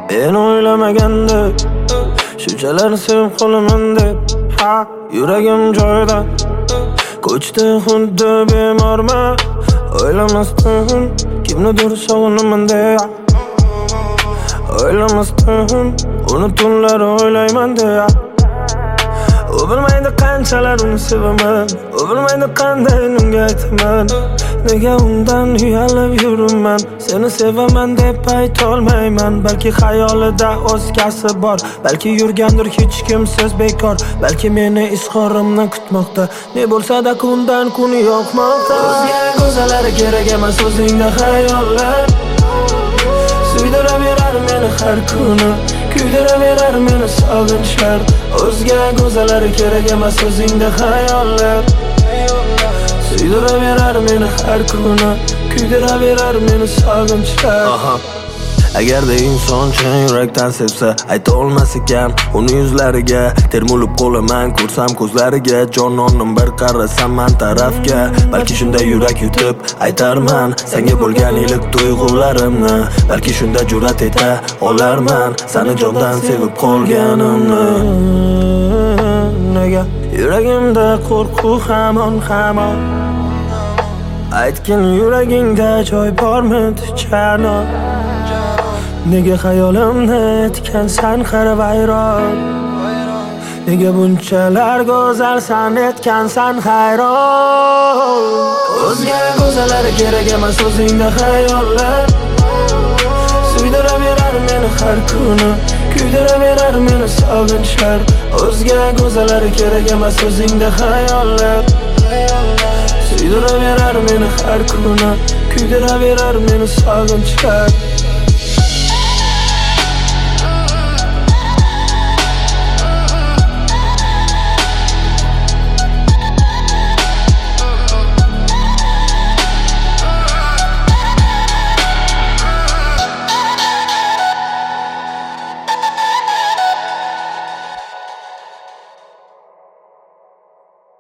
Men o'ylamaganda shunchalarni sevib qolaman deb. Ha, yuragim joyida ko'chdi xuddi bemorman. O'ylamasdim kimnidir sog'inaman deya. O'ylamasdim uni tunlari o'ylayman deya. U bilmaydi qanchalar uni sevaman, u bilmaydi qanday unga aytaman. Nega undan uyalib yuribman, seni sevaman deb aytolmayman. Balki xayolida o'zgasi bor, balki yurgandir hech kimsiz bekor. Balki meni izhorimni kutmoqda, ne bo'lsa-da kundan kun yoqmoqda. O'zga go'zallari kerak emas o'zingda xayollar. Suydiraverar meni har kuni, kuydiraverar meni sog'inchlar. O'zga go'zallari kerak emas o'zingda xayollar. Suydiraverar meni har kuni, kuydiraverar meni sog'inchlar. Agarda inson chin yurakdan sevsa, ayta olmas ekan uni yuzlariga. Termulib qolaman ko'rsam ko'zlariga, jononim bir qarasam man tarafga. Balki shunda yurak yutib aytarman senga bo'lgan iliq tuyg'ularimni. Balki shunda jur'at eta olarman seni jondan sevib qolganimni. Nega yuragimda qo'rquv hamon. Aytgin yuragingda joy bormi tichano? Nega xayolimni etgansan qarvayron? Nega bunchalar go'zalsan etgansan hayron? O'zga go'zallari kerak emas o'zingda xayollar. Suydiraverar meni har kuni, kuydiraverar meni sog'inchlar. O'zga go'zallari kerak emas o'zingda xayollar. Suydiraverar meni har kuni, kuydiraverar meni sog'inchlar.